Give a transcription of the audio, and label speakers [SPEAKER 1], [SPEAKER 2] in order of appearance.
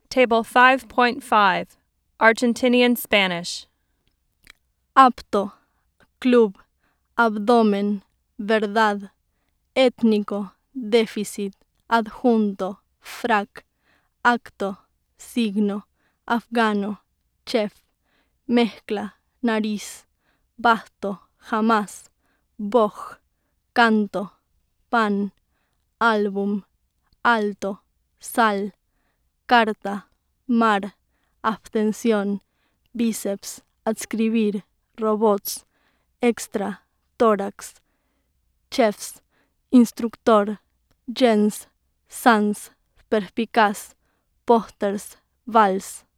[SPEAKER 1] Table 5.5, Argentinian Spanish.
[SPEAKER 2] Apto, club, abdomen, verdad, étnico, déficit, adjunto, frac, acto, signo, afgano, chef, mezcla, nariz, basto, jamás, boj, canto, pan, álbum, alto, sal, carta, mar, abstención, bíceps, adscribir, robots, extra, tórax, chefs, instructor, gens, sans, perspicaz, pósters, vals.